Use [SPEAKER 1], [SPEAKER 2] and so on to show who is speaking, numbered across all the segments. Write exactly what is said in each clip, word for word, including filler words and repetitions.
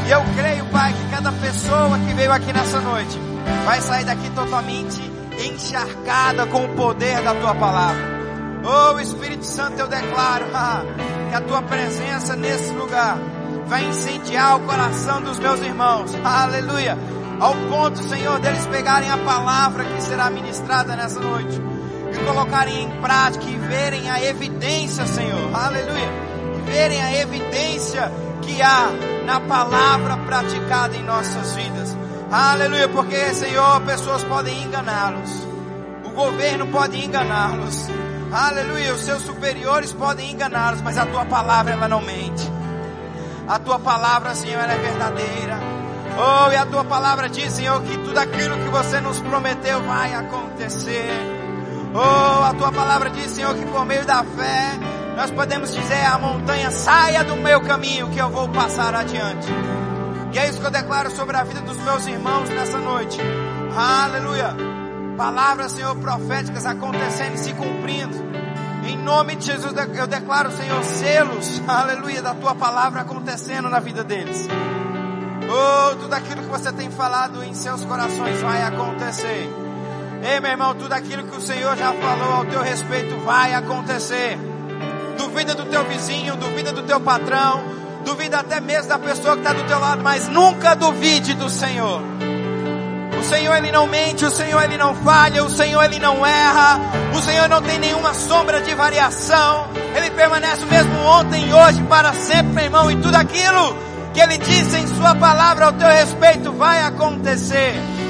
[SPEAKER 1] E eu creio, Pai, que cada pessoa que veio aqui nessa noite vai sair daqui totalmente encharcada com o poder da Tua palavra. Oh, Espírito Santo, eu declaro ah, que a Tua presença nesse lugar vai incendiar o coração dos meus irmãos. Aleluia. Ao ponto, Senhor, deles pegarem a palavra que será ministrada nessa noite e colocarem em prática e verem a evidência, Senhor. Aleluia. E verem a evidência que há na palavra praticada em nossas vidas. Aleluia. Porque, Senhor, pessoas podem enganá-los. O governo pode enganá-los. Aleluia. Os seus superiores podem enganá-los, mas a Tua palavra, ela não mente. A Tua palavra, Senhor, ela é verdadeira. Oh, e a Tua palavra diz, Senhor, que tudo aquilo que Você nos prometeu vai acontecer. Oh, a Tua palavra diz, Senhor, que por meio da fé nós podemos dizer a montanha: saia do meu caminho que eu vou passar adiante. E é isso que eu declaro sobre a vida dos meus irmãos nessa noite. Aleluia. Palavras, Senhor, proféticas acontecendo e se cumprindo. Em nome de Jesus eu declaro, Senhor, selos, aleluia, da Tua palavra acontecendo na vida deles. Oh, tudo aquilo que Você tem falado em seus corações vai acontecer. Ei, meu irmão, tudo aquilo que o Senhor já falou ao teu respeito vai acontecer. Duvida do teu vizinho, duvida do teu patrão, duvida até mesmo da pessoa que está do teu lado, mas nunca duvide do Senhor. O Senhor, Ele não mente, o Senhor, Ele não falha, o Senhor, Ele não erra, o Senhor não tem nenhuma sombra de variação. Ele permanece o mesmo ontem, hoje, para sempre, meu irmão, e tudo aquilo que Ele disse em Sua palavra ao teu respeito vai acontecer.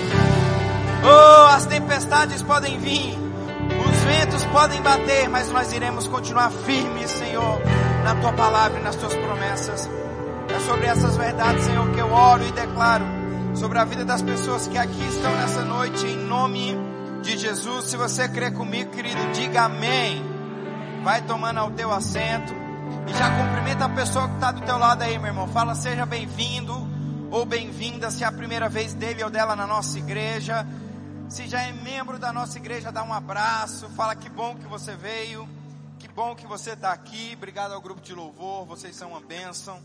[SPEAKER 1] Oh, as tempestades podem vir, os ventos podem bater, mas nós iremos continuar firmes, Senhor, na Tua palavra e nas Tuas promessas. É sobre essas verdades, Senhor, que eu oro e declaro sobre a vida das pessoas que aqui estão nessa noite, em nome de Jesus. Se você crê comigo, querido, diga amém. Vai tomando ao teu assento. E já cumprimenta a pessoa que está do teu lado aí, meu irmão. Fala: seja bem-vindo ou bem-vinda, se é a primeira vez dele ou dela na nossa igreja. Se já é membro da nossa igreja, dá um abraço. Fala: que bom que você veio, que bom que você está aqui. Obrigado ao grupo de louvor, vocês são uma bênção.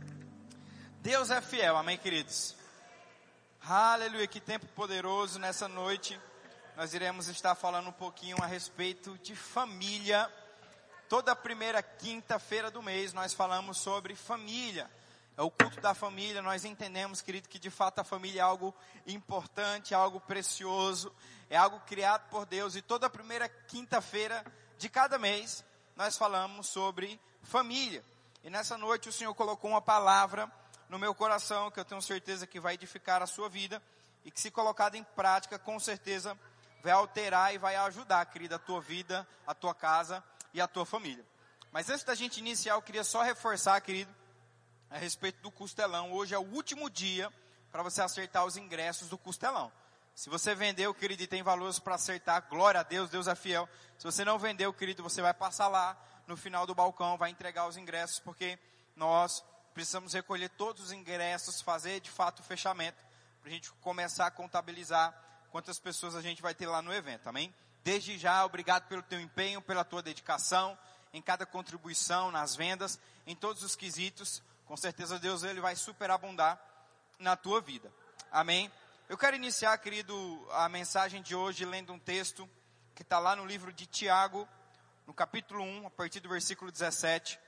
[SPEAKER 1] Deus é fiel, amém, queridos? Aleluia, que tempo poderoso. Nessa noite nós iremos estar falando um pouquinho a respeito de família. Toda primeira quinta-feira do mês nós falamos sobre família. É o culto da família. Nós entendemos, querido, que de fato a família é algo importante, é algo precioso, é algo criado por Deus. E toda primeira quinta-feira de cada mês nós falamos sobre família. E nessa noite o Senhor colocou uma palavra no meu coração que eu tenho certeza que vai edificar a sua vida e que, se colocada em prática, com certeza vai alterar e vai ajudar, querida, a tua vida, a tua casa e a tua família. Mas antes da gente iniciar, eu queria só reforçar, querido, a respeito do Costelão. Hoje é o último dia para você acertar os ingressos do Costelão. Se você vendeu, querido, e tem valores para acertar, glória a Deus, Deus é fiel. Se você não vendeu, querido, você vai passar lá no final do balcão, vai entregar os ingressos, porque nós precisamos recolher todos os ingressos, fazer de fato o fechamento, para a gente começar a contabilizar quantas pessoas a gente vai ter lá no evento, amém? Desde já, obrigado pelo teu empenho, pela tua dedicação, em cada contribuição, nas vendas, em todos os quesitos. Com certeza Deus, Ele vai superabundar na tua vida. Amém? Eu quero iniciar, querido, a mensagem de hoje lendo um texto que está lá no livro de Tiago, no capítulo um, a partir do versículo dezessete.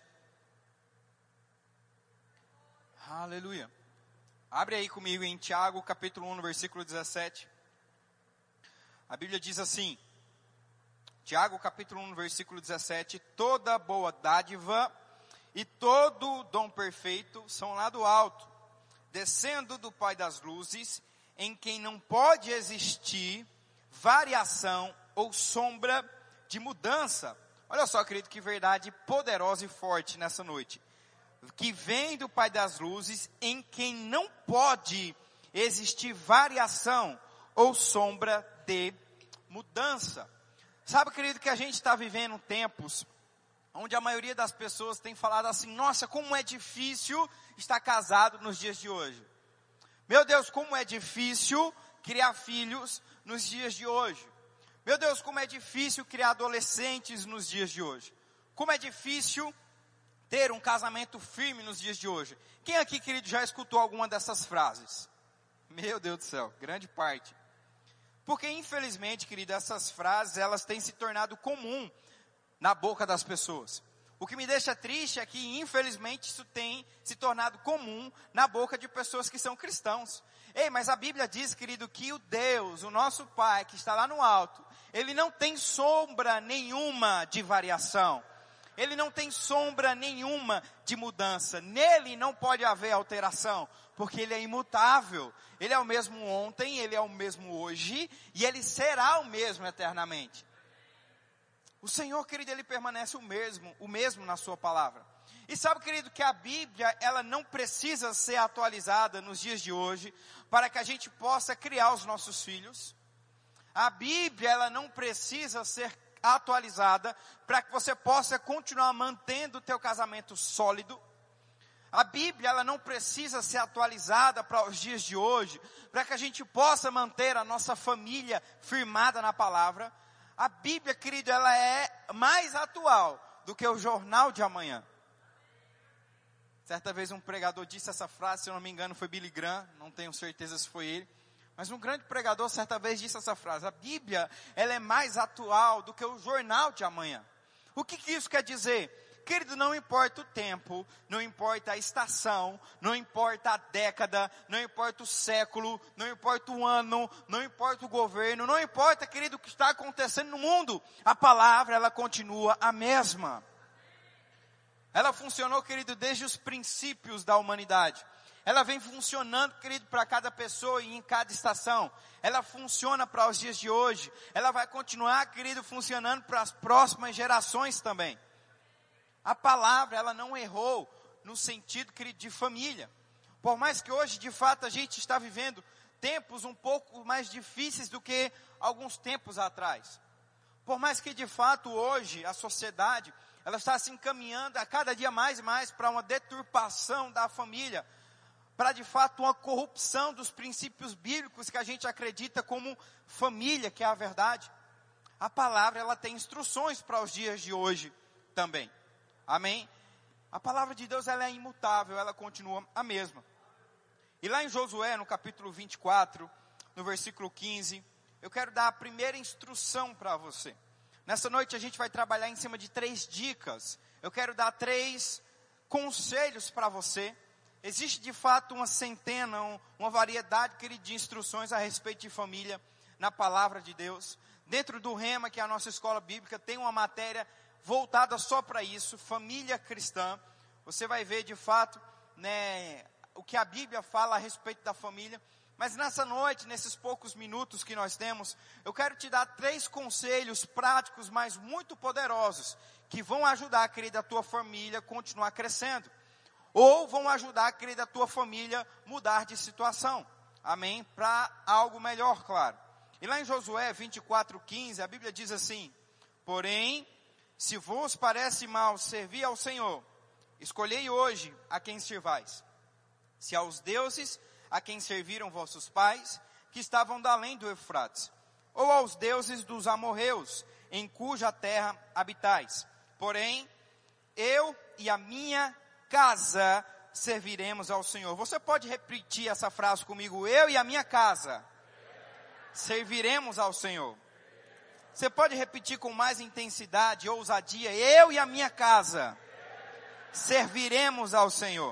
[SPEAKER 1] Aleluia. Abre aí comigo em Tiago, capítulo um, no versículo dezessete. A Bíblia diz assim... Tiago, capítulo um, no versículo dezessete, toda boa dádiva e todo dom perfeito são lá do alto, descendo do Pai das luzes, em quem não pode existir variação ou sombra de mudança. Olha só, querido, que verdade poderosa e forte nessa noite. Que vem do Pai das luzes, em quem não pode existir variação ou sombra de mudança. Sabe, querido, que a gente está vivendo tempos onde a maioria das pessoas tem falado assim: nossa, como é difícil estar casado nos dias de hoje. Meu Deus, como é difícil criar filhos nos dias de hoje. Meu Deus, como é difícil criar adolescentes nos dias de hoje. Como é difícil ter um casamento firme nos dias de hoje? Quem aqui, querido, já escutou alguma dessas frases? Meu Deus do céu, grande parte. Porque, infelizmente, querido, essas frases, elas têm se tornado comum na boca das pessoas. O que me deixa triste é que, infelizmente, isso tem se tornado comum na boca de pessoas que são cristãos. Ei, mas a Bíblia diz, querido, que o Deus, o nosso Pai, que está lá no alto, Ele não tem sombra nenhuma de variação. Ele não tem sombra nenhuma de mudança. Nele não pode haver alteração, porque Ele é imutável. Ele é o mesmo ontem, Ele é o mesmo hoje, e Ele será o mesmo eternamente. O Senhor, querido, Ele permanece o mesmo, o mesmo na sua palavra. E sabe, querido, que a Bíblia, ela não precisa ser atualizada nos dias de hoje, para que a gente possa criar os nossos filhos. A Bíblia, ela não precisa ser atualizada para que você possa continuar mantendo o teu casamento sólido. A Bíblia, ela não precisa ser atualizada para os dias de hoje, para que a gente possa manter a nossa família firmada na palavra. A Bíblia, querido, ela é mais atual do que o jornal de amanhã. Certa vez um pregador disse essa frase, se eu não me engano foi Billy Graham, não tenho certeza se foi ele. Mas um grande pregador certa vez disse essa frase: a Bíblia, ela é mais atual do que o jornal de amanhã. O que, que isso quer dizer? Querido, não importa o tempo, não importa a estação, não importa a década, não importa o século, não importa o ano, não importa o governo, não importa, querido, o que está acontecendo no mundo, a palavra, ela continua a mesma. Ela funcionou, querido, desde os princípios da humanidade. Ela vem funcionando, querido, para cada pessoa e em cada estação. Ela funciona para os dias de hoje. Ela vai continuar, querido, funcionando para as próximas gerações também. A palavra, ela não errou no sentido, querido, de família. Por mais que hoje, de fato, a gente está vivendo tempos um pouco mais difíceis do que alguns tempos atrás. Por mais que, de fato, hoje, a sociedade, ela está se encaminhando a cada dia mais e mais para uma deturpação da família, para de fato uma corrupção dos princípios bíblicos que a gente acredita como família, que é a verdade. A palavra, ela tem instruções para os dias de hoje também. Amém? A palavra de Deus, ela é imutável, ela continua a mesma. E lá em Josué, no capítulo vinte e quatro, no versículo quinze, eu quero dar a primeira instrução para você. Nessa noite a gente vai trabalhar em cima de três dicas. Eu quero dar três conselhos para você. Existe de fato uma centena, um, uma variedade, querido, de instruções a respeito de família na palavra de Deus. Dentro do Rema, que é a nossa escola bíblica, tem uma matéria voltada só para isso, família cristã. Você vai ver de fato, né, o que a Bíblia fala a respeito da família. Mas nessa noite, nesses poucos minutos que nós temos, eu quero te dar três conselhos práticos, mas muito poderosos, que vão ajudar, querida, a tua família a continuar crescendo. Ou vão ajudar, querida, a tua família a mudar de situação. Amém? Para algo melhor, claro. E lá em Josué vinte e quatro, quinze, a Bíblia diz assim: porém, se vos parece mal servir ao Senhor, escolhei hoje a quem servais. Se aos deuses a quem serviram vossos pais, que estavam da além do Eufrates, ou aos deuses dos amorreus, em cuja terra habitais. Porém, eu e a minha casa serviremos ao Senhor. Você pode repetir essa frase comigo? Eu e a minha casa serviremos ao Senhor. Você pode repetir com mais intensidade e ousadia? Eu e a minha casa serviremos ao Senhor.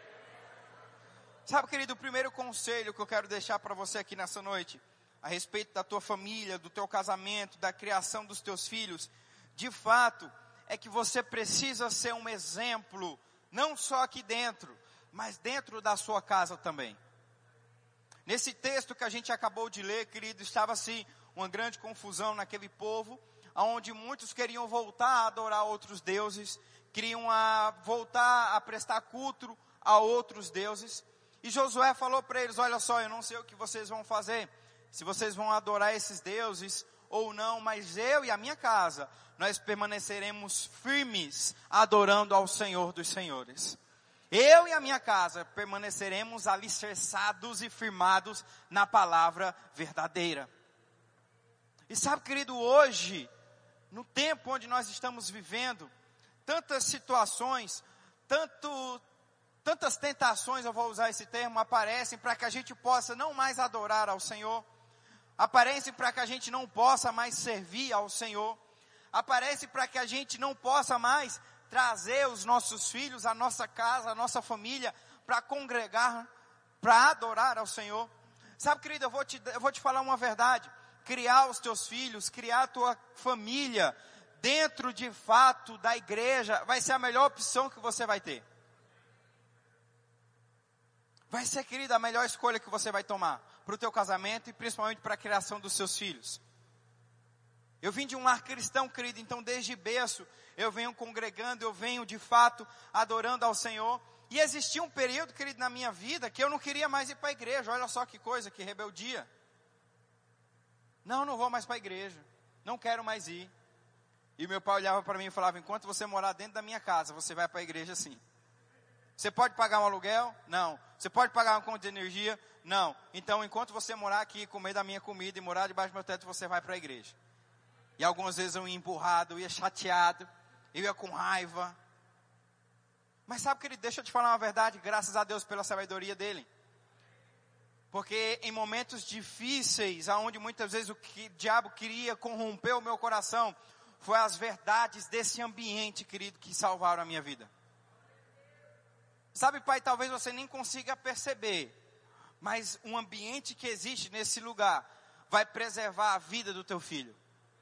[SPEAKER 1] Sabe, querido, o primeiro conselho que eu quero deixar para você aqui nessa noite, a respeito da tua família, do teu casamento, da criação dos teus filhos, de fato, é que você precisa ser um exemplo, não só aqui dentro, mas dentro da sua casa também. Nesse texto que a gente acabou de ler, querido, estava-se uma grande confusão naquele povo, onde muitos queriam voltar a adorar outros deuses, queriam a, voltar a prestar culto a outros deuses. E Josué falou para eles: olha só, eu não sei o que vocês vão fazer, se vocês vão adorar esses deuses ou não, mas eu e a minha casa, nós permaneceremos firmes adorando ao Senhor dos Senhores. Eu e a minha casa permaneceremos alicerçados e firmados na palavra verdadeira. E sabe, querido, hoje, no tempo onde nós estamos vivendo, tantas situações, tanto, tantas tentações, eu vou usar esse termo, aparecem para que a gente possa não mais adorar ao Senhor, aparecem para que a gente não possa mais servir ao Senhor, aparecem para que a gente não possa mais trazer os nossos filhos, a nossa casa, a nossa família, para congregar, para adorar ao Senhor. Sabe, querido, eu vou, te, eu vou te falar uma verdade. Criar os teus filhos, criar a tua família dentro de fato da igreja, vai ser a melhor opção que você vai ter. Vai ser, querido, a melhor escolha que você vai tomar para o teu casamento e principalmente para a criação dos seus filhos. Eu vim de um lar cristão, querido, então desde berço eu venho congregando, eu venho de fato adorando ao Senhor. E existia um período, querido, na minha vida que eu não queria mais ir para a igreja. Olha só que coisa, que rebeldia. Não, não vou mais para a igreja, não quero mais ir. E meu pai olhava para mim e falava, enquanto você morar dentro da minha casa, você vai para a igreja sim. Você pode pagar um aluguel? Não. Você pode pagar uma conta de energia? Não. Então, enquanto você morar aqui, comer da minha comida e morar debaixo do meu teto, você vai para a igreja. E algumas vezes eu ia empurrado, eu ia chateado, eu ia com raiva. Mas sabe, querido, deixa eu te falar uma verdade, graças a Deus pela sabedoria dele. Porque em momentos difíceis, onde muitas vezes o, que, o diabo queria corromper o meu coração, foi as verdades desse ambiente, querido, que salvaram a minha vida. Sabe, pai, talvez você nem consiga perceber, mas um ambiente que existe nesse lugar vai preservar a vida do teu filho.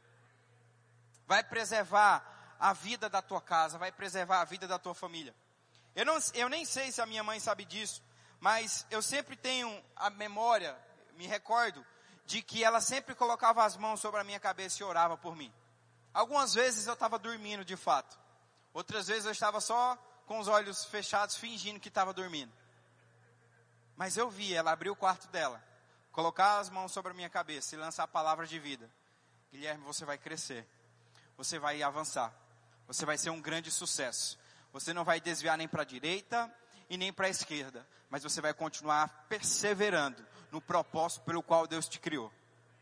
[SPEAKER 1] Vai preservar a vida da tua casa, vai preservar a vida da tua família. Eu, não, eu nem sei se a minha mãe sabe disso, mas eu sempre tenho a memória, me recordo, de que ela sempre colocava as mãos sobre a minha cabeça e orava por mim. Algumas vezes eu estava dormindo de fato, outras vezes eu estava só com os olhos fechados, fingindo que estava dormindo. Mas eu vi ela abrir o quarto dela, colocar as mãos sobre a minha cabeça e lançar palavras de vida. Guilherme, você vai crescer, você vai avançar, você vai ser um grande sucesso. Você não vai desviar nem para a direita e nem para a esquerda, mas você vai continuar perseverando no propósito pelo qual Deus te criou.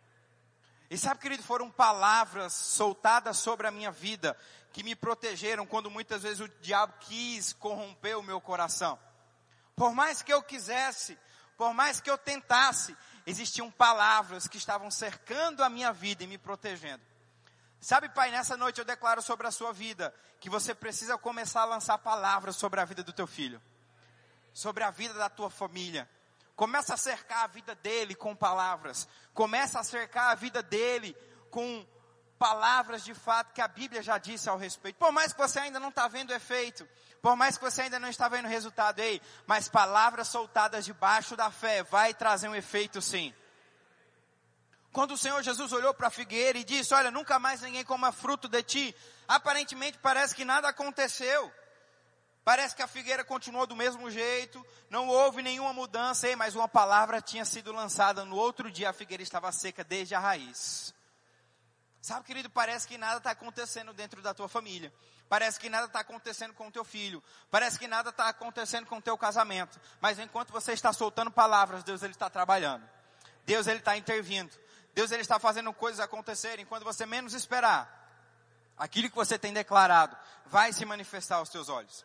[SPEAKER 1] E sabe, querido, foram palavras soltadas sobre a minha vida que me protegeram quando muitas vezes o diabo quis corromper o meu coração. Por mais que eu quisesse, por mais que eu tentasse, existiam palavras que estavam cercando a minha vida e me protegendo. Sabe, pai, nessa noite eu declaro sobre a sua vida que você precisa começar a lançar palavras sobre a vida do teu filho, sobre a vida da tua família. Começa a cercar a vida dele com palavras. Começa a cercar a vida dele com palavras de fato que a Bíblia já disse ao respeito. Por mais que você ainda não está vendo efeito, por mais que você ainda não está vendo resultado aí, mas palavras soltadas debaixo da fé vai trazer um efeito sim. Quando o Senhor Jesus olhou para a figueira e disse, olha, nunca mais ninguém coma fruto de ti, aparentemente parece que nada aconteceu. Parece que a figueira continuou do mesmo jeito, não houve nenhuma mudança, ei, mas uma palavra tinha sido lançada, no outro dia a figueira estava seca desde a raiz. Sabe, querido, parece que nada está acontecendo dentro da tua família, parece que nada está acontecendo com o teu filho, parece que nada está acontecendo com o teu casamento, mas enquanto você está soltando palavras, Deus ele está trabalhando, Deus ele está intervindo, Deus ele está fazendo coisas acontecerem, quando você menos esperar, aquilo que você tem declarado, vai se manifestar aos teus olhos.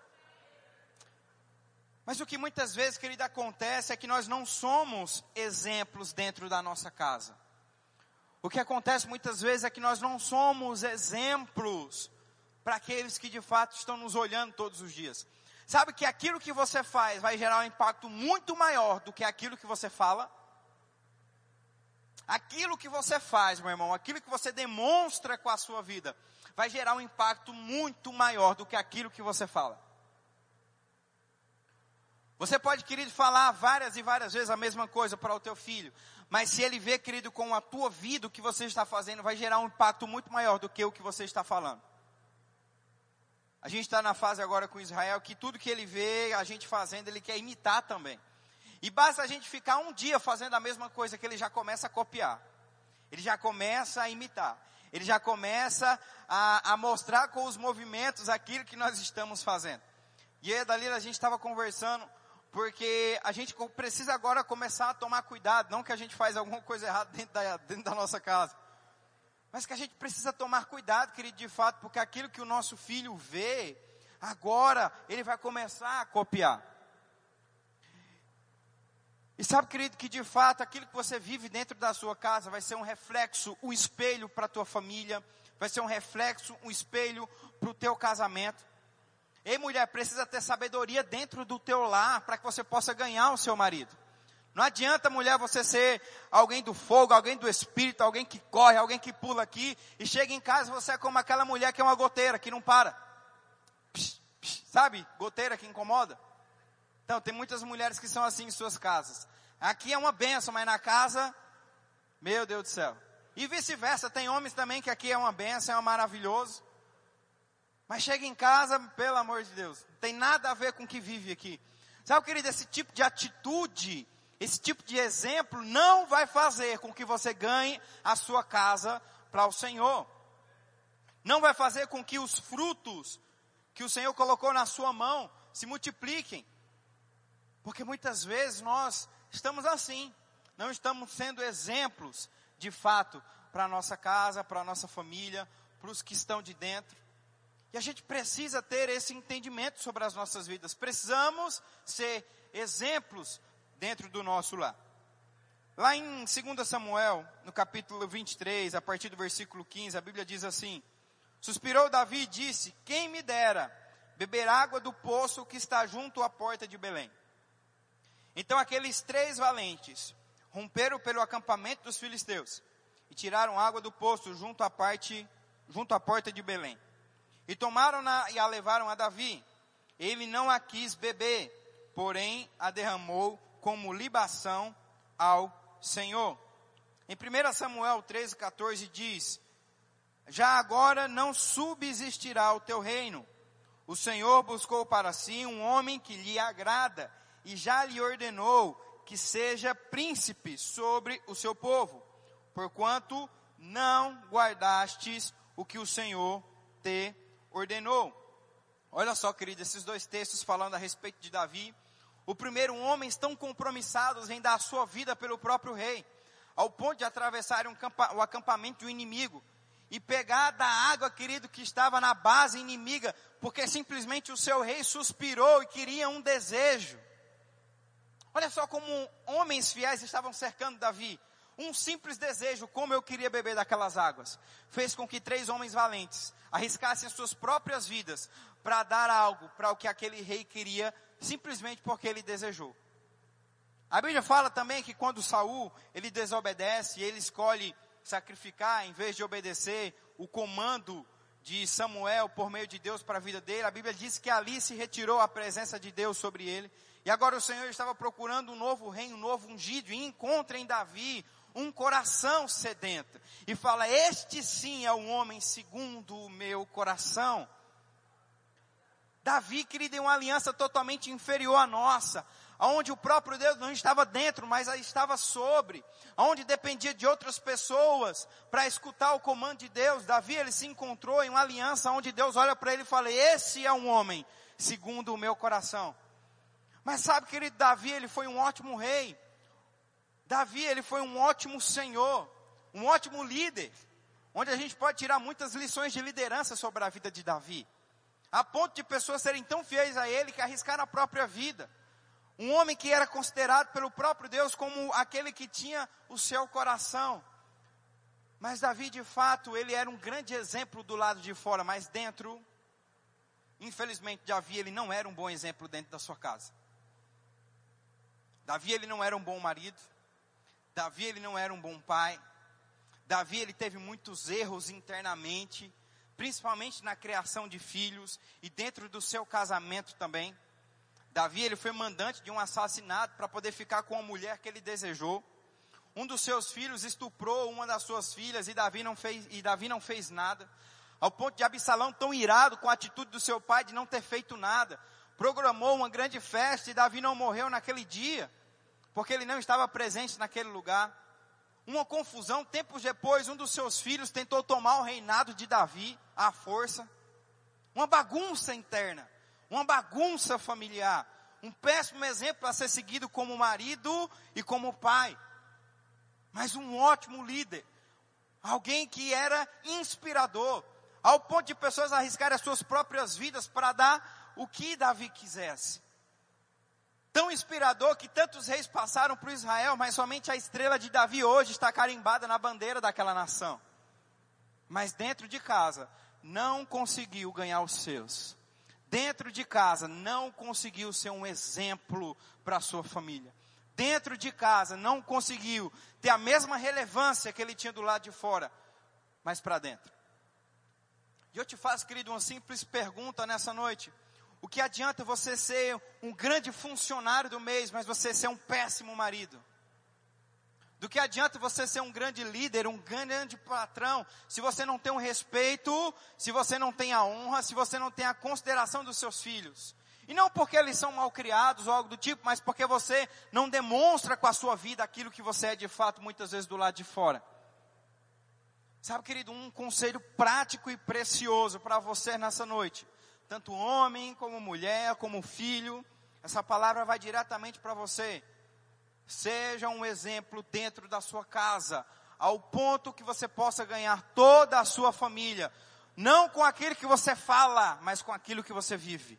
[SPEAKER 1] Mas o que muitas vezes, querido, acontece é que nós não somos exemplos dentro da nossa casa. O que acontece muitas vezes é que nós não somos exemplos para aqueles que de fato estão nos olhando todos os dias. Sabe que aquilo que você faz vai gerar um impacto muito maior do que aquilo que você fala? Aquilo que você faz, meu irmão, aquilo que você demonstra com a sua vida, vai gerar um impacto muito maior do que aquilo que você fala. Você pode, querido, falar várias e várias vezes a mesma coisa para o teu filho, mas se ele vê, querido, com a tua vida, o que você está fazendo, vai gerar um impacto muito maior do que o que você está falando. A gente está na fase agora com Israel, que tudo que ele vê, a gente fazendo, ele quer imitar também. E basta a gente ficar um dia fazendo a mesma coisa, que ele já começa a copiar. Ele já começa a imitar. Ele já começa a, a mostrar com os movimentos aquilo que nós estamos fazendo. E aí, Dalila, a gente estava conversando, porque a gente precisa agora começar a tomar cuidado, não que a gente faz alguma coisa errada dentro da, dentro da nossa casa, mas que a gente precisa tomar cuidado, querido, de fato, porque aquilo que o nosso filho vê, agora ele vai começar a copiar. E sabe, querido, que de fato aquilo que você vive dentro da sua casa vai ser um reflexo, um espelho para a tua família, vai ser um reflexo, um espelho para o teu casamento. Ei, mulher, precisa ter sabedoria dentro do teu lar para que você possa ganhar o seu marido. Não adianta, mulher, você ser alguém do fogo, alguém do espírito, alguém que corre, alguém que pula aqui, e chega em casa você é como aquela mulher que é uma goteira, que não para. Psh, psh, sabe, goteira que incomoda. Então, tem muitas mulheres que são assim em suas casas. Aqui é uma benção, mas na casa, meu Deus do céu. E vice-versa, tem homens também que aqui é uma benção, é um maravilhoso. Mas chega em casa, pelo amor de Deus, não tem nada a ver com o que vive aqui. Sabe, querido, esse tipo de atitude, esse tipo de exemplo não vai fazer com que você ganhe a sua casa para o Senhor. Não vai fazer com que os frutos que o Senhor colocou na sua mão se multipliquem. Porque muitas vezes nós estamos assim, não estamos sendo exemplos de fato para a nossa casa, para a nossa família, para os que estão de dentro. E a gente precisa ter esse entendimento sobre as nossas vidas. Precisamos ser exemplos dentro do nosso lar. Lá em dois Samuel, no capítulo vinte e três, a partir do versículo quinze, a Bíblia diz assim: suspirou Davi e disse, quem me dera beber água do poço que está junto à porta de Belém. Então aqueles três valentes romperam pelo acampamento dos filisteus e tiraram água do poço junto à parte, junto à porta de Belém. E tomaram-na e a levaram a Davi. Ele não a quis beber, porém a derramou como libação ao Senhor. Em primeiro Samuel treze, quatorze diz, já agora não subsistirá o teu reino. O Senhor buscou para si um homem que lhe agrada e já lhe ordenou que seja príncipe sobre o seu povo, porquanto não guardastes o que o Senhor te ordenou. Olha só, querido, esses dois textos falando a respeito de Davi. O primeiro, homens tão compromissados em dar a sua vida pelo próprio rei, ao ponto de atravessarem um campa, o acampamento do inimigo, e pegar da água, querido, que estava na base inimiga, porque simplesmente o seu rei suspirou e queria um desejo. Olha só como homens fiéis estavam cercando Davi. Um simples desejo, como eu queria beber daquelas águas, fez com que três homens valentes arriscassem suas próprias vidas para dar algo para o que aquele rei queria, simplesmente porque ele desejou. A Bíblia fala também que quando Saul, ele desobedece, ele escolhe sacrificar, em vez de obedecer o comando de Samuel por meio de Deus para a vida dele, a Bíblia diz que ali se retirou a presença de Deus sobre ele, e agora o Senhor estava procurando um novo rei, um novo ungido, e encontra em Davi um coração sedento, e fala, este sim é o homem segundo o meu coração. Davi, querido, é uma aliança totalmente inferior à nossa, onde o próprio Deus não estava dentro, mas estava sobre, onde dependia de outras pessoas para escutar o comando de Deus. Davi, ele se encontrou em uma aliança onde Deus olha para ele e fala, esse é um homem segundo o meu coração. Mas sabe, querido, Davi, ele foi um ótimo rei. Davi, ele foi um ótimo senhor, um ótimo líder, onde a gente pode tirar muitas lições de liderança sobre a vida de Davi, a ponto de pessoas serem tão fiéis a ele que arriscaram a própria vida. Um homem que era considerado pelo próprio Deus como aquele que tinha o seu coração. Mas Davi, de fato, ele era um grande exemplo do lado de fora, mas dentro, infelizmente, Davi, ele não era um bom exemplo dentro da sua casa. Davi, ele não era um bom marido. Davi, ele não era um bom pai. Davi, ele teve muitos erros internamente, principalmente na criação de filhos e dentro do seu casamento também. Davi, ele foi mandante de um assassinato para poder ficar com a mulher que ele desejou. Um dos seus filhos estuprou uma das suas filhas e Davi não fez, e Davi não fez nada. Ao ponto de Absalão, tão irado com a atitude do seu pai de não ter feito nada, programou uma grande festa e Davi não morreu naquele dia, porque ele não estava presente naquele lugar. Uma confusão, tempos depois, um dos seus filhos tentou tomar o reinado de Davi à força. Uma bagunça interna, uma bagunça familiar, um péssimo exemplo a ser seguido como marido e como pai. Mas um ótimo líder, alguém que era inspirador, ao ponto de pessoas arriscarem as suas próprias vidas para dar o que Davi quisesse. Tão inspirador que tantos reis passaram por Israel, mas somente a estrela de Davi hoje está carimbada na bandeira daquela nação. Mas dentro de casa, não conseguiu ganhar os seus. Dentro de casa, não conseguiu ser um exemplo para a sua família. Dentro de casa, não conseguiu ter a mesma relevância que ele tinha do lado de fora, mas para dentro. E eu te faço, querido, uma simples pergunta nessa noite. O que adianta você ser um grande funcionário do mês, mas você ser um péssimo marido? Do que adianta você ser um grande líder, um grande patrão, se você não tem o respeito, se você não tem a honra, se você não tem a consideração dos seus filhos? E não porque eles são mal criados ou algo do tipo, mas porque você não demonstra com a sua vida aquilo que você é de fato, muitas vezes do lado de fora. Sabe, querido, um conselho prático e precioso para você nessa noite. Tanto homem, como mulher, como filho, essa palavra vai diretamente para você. Seja um exemplo dentro da sua casa, ao ponto que você possa ganhar toda a sua família. Não com aquilo que você fala, mas com aquilo que você vive.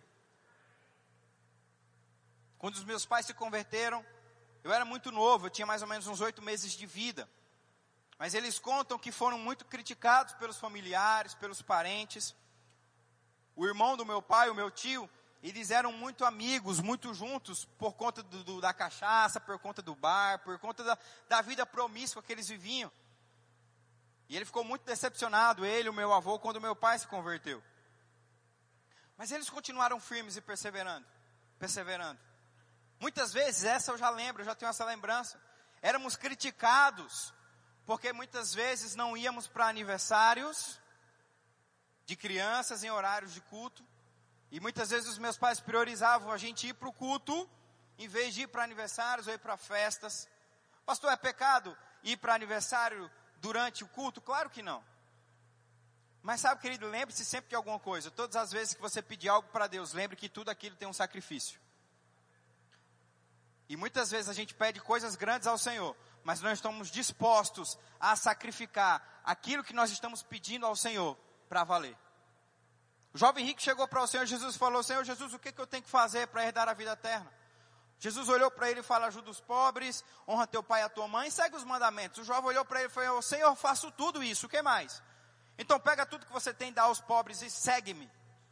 [SPEAKER 1] Quando os meus pais se converteram, eu era muito novo, eu tinha mais ou menos uns oito meses de vida. Mas eles contam que foram muito criticados pelos familiares, pelos parentes. O irmão do meu pai, o meu tio, eles eram muito amigos, muito juntos, por conta do, do, da cachaça, por conta do bar, por conta da, da vida promíscua que eles viviam. E ele ficou muito decepcionado, ele, o meu avô, quando meu pai se converteu. Mas eles continuaram firmes e perseverando, perseverando. Muitas vezes, essa eu já lembro, eu já tenho essa lembrança. Éramos criticados, porque muitas vezes não íamos para aniversários de crianças em horários de culto. E muitas vezes os meus pais priorizavam a gente ir para o culto, em vez de ir para aniversários ou ir para festas. Pastor, é pecado ir para aniversário durante o culto? Claro que não. Mas sabe, querido, lembre-se sempre de alguma coisa. Todas as vezes que você pedir algo para Deus, lembre que tudo aquilo tem um sacrifício. E muitas vezes a gente pede coisas grandes ao Senhor, mas não estamos dispostos a sacrificar aquilo que nós estamos pedindo ao Senhor para valer. O jovem rico chegou para o Senhor Jesus e falou: Senhor Jesus, o que, que eu tenho que fazer para herdar a vida eterna? Jesus olhou para ele e falou: ajuda os pobres, honra teu pai e a tua mãe, segue os mandamentos. O jovem olhou para ele e falou: Senhor, eu faço tudo isso, o que mais? Então pega tudo que você tem, dá aos pobres e segue-me.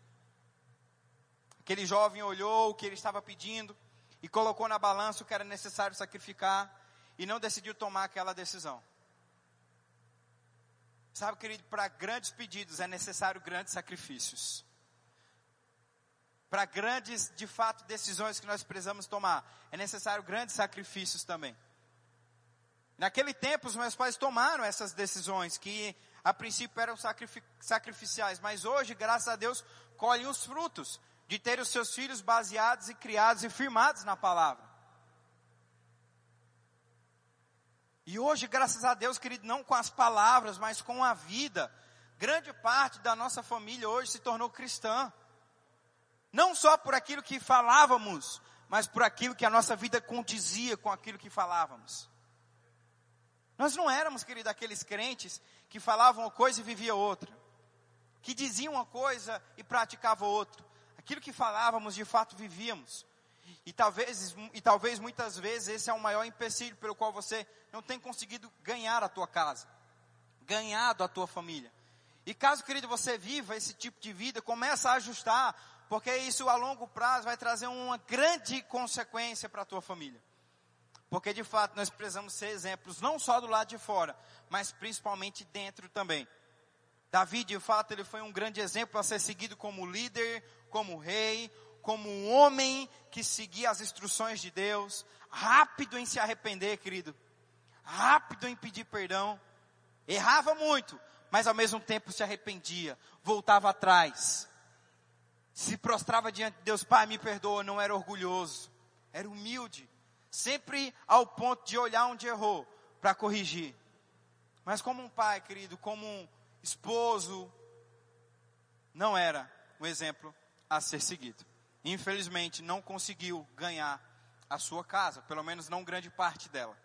[SPEAKER 1] Aquele jovem olhou o que ele estava pedindo e colocou na balança o que era necessário sacrificar e não decidiu tomar aquela decisão. Sabe, querido, para grandes pedidos é necessário grandes sacrifícios. Para grandes, de fato, decisões que nós precisamos tomar, é necessário grandes sacrifícios também. Naquele tempo, os meus pais tomaram essas decisões, que a princípio eram sacrific- sacrificiais, mas hoje, graças a Deus, colhem os frutos de ter os seus filhos baseados e criados e firmados na palavra. E hoje, graças a Deus, querido, não com as palavras, mas com a vida, grande parte da nossa família hoje se tornou cristã. Não só por aquilo que falávamos, mas por aquilo que a nossa vida condizia com aquilo que falávamos. Nós não éramos, querido, aqueles crentes que falavam uma coisa e viviam outra. Que diziam uma coisa e praticavam outra. Aquilo que falávamos, de fato, vivíamos. E talvez, e talvez muitas vezes esse é o maior empecilho pelo qual você não tem conseguido ganhar a tua casa, ganhado a tua família. E caso, querido, você viva esse tipo de vida, começa a ajustar, porque isso a longo prazo vai trazer uma grande consequência para a tua família. Porque de fato nós precisamos ser exemplos, não só do lado de fora, mas principalmente dentro também. Davi, de fato, ele foi um grande exemplo a ser seguido como líder, como rei, como um homem que seguia as instruções de Deus, rápido em se arrepender, querido, rápido em pedir perdão, errava muito, mas ao mesmo tempo se arrependia, voltava atrás, se prostrava diante de Deus: Pai, me perdoa. Não era orgulhoso, era humilde, sempre ao ponto de olhar onde errou, para corrigir. Mas como um pai, querido, como um esposo, não era um exemplo a ser seguido. Infelizmente, não conseguiu ganhar a sua casa, pelo menos não grande parte dela.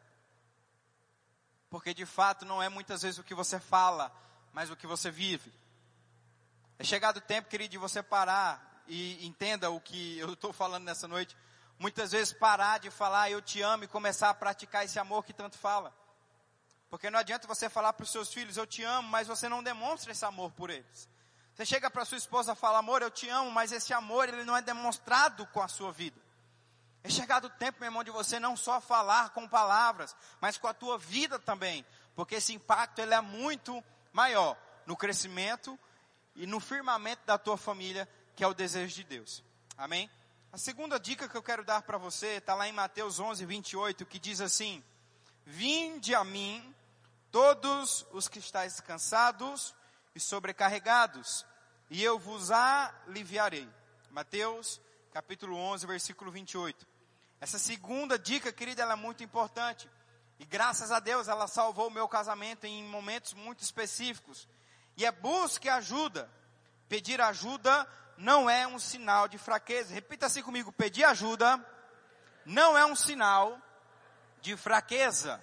[SPEAKER 1] Porque de fato não é muitas vezes o que você fala, mas o que você vive. É chegado o tempo, querido, de você parar e entenda o que eu estou falando nessa noite. Muitas vezes parar de falar eu te amo e começar a praticar esse amor que tanto fala. Porque não adianta você falar para os seus filhos eu te amo, mas você não demonstra esse amor por eles. Você chega para sua esposa e fala amor, eu te amo, mas esse amor ele não é demonstrado com a sua vida. É chegado o tempo, meu irmão, de você não só falar com palavras, mas com a tua vida também. Porque esse impacto ele é muito maior no crescimento e no firmamento da tua família, que é o desejo de Deus. Amém? A segunda dica que eu quero dar para você está lá em Mateus onze, vinte e oito, que diz assim: vinde a mim, todos os que estáis cansados e sobrecarregados, e eu vos aliviarei. Mateus capítulo onze, versículo vinte e oito. Essa segunda dica, querida, ela é muito importante. E graças a Deus ela salvou o meu casamento em momentos muito específicos. E é busque ajuda. Pedir ajuda não é um sinal de fraqueza. Repita assim comigo: pedir ajuda não é um sinal de fraqueza.